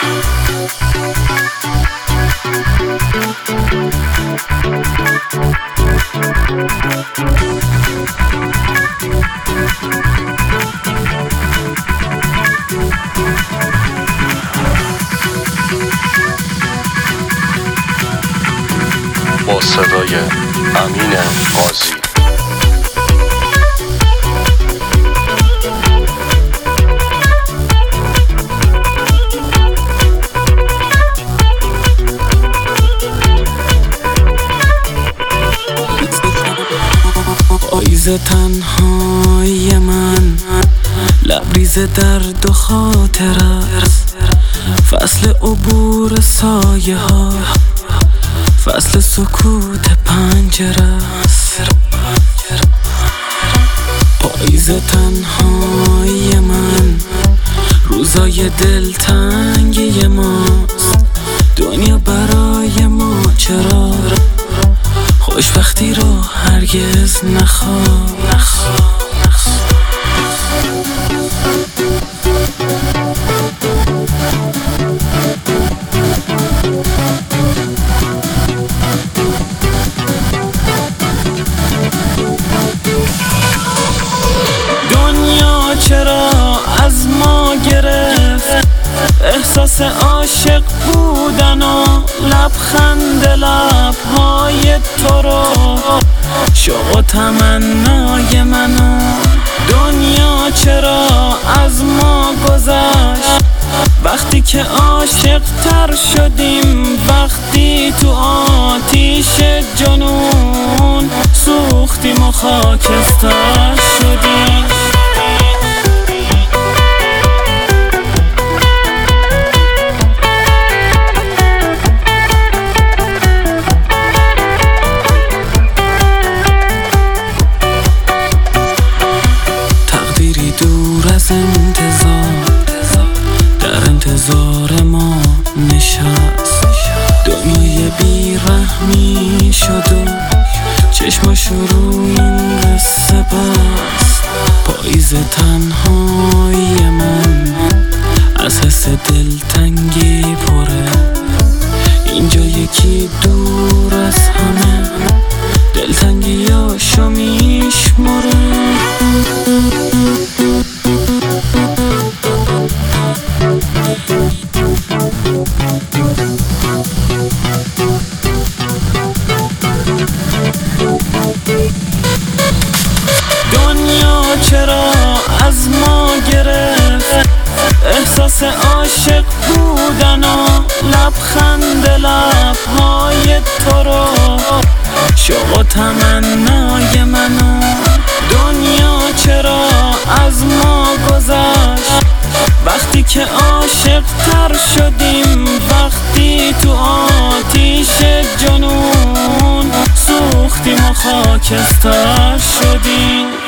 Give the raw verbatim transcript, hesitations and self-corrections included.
با صدای امین قاضی. پاییز تنهای من، لبریز درد و خاطر است. فصل عبور سایه ها، فصل سکوت پنجره است. پاییز تنهای من، روزای دلتنگی ماست. دنیا برای ما چرا خوشبختی رو هرگز نخواه. دنیا چرا از ما گرفت احساس عاشق بودن و لبخند لبهای تو رو، شوق و تمنای منو. دنیا چرا از ما گذشت وقتی که عاشق تر شدیم، وقتی تو آتیش جنون سوختیم و خاکستر شدیم. تقدیری دور از انتظار در انتظار ما نشست. دنیای بیرحمی شد و چشماش رو این قصه بست. پاییز تنهای من از حس دلتنگی پره. اینجا یکی دور از همه دلتنگیاشو میشمره. دنیا چرا از ما گرفت احساس عاشق بودن و لبخند لبهای تو رو، شوق و تمنای منو. دنیا چرا از ما گذشت وقتی که عاشق تر شدیم، وقتی تو آتیش جنون سوختیم و خاکستر شدیم.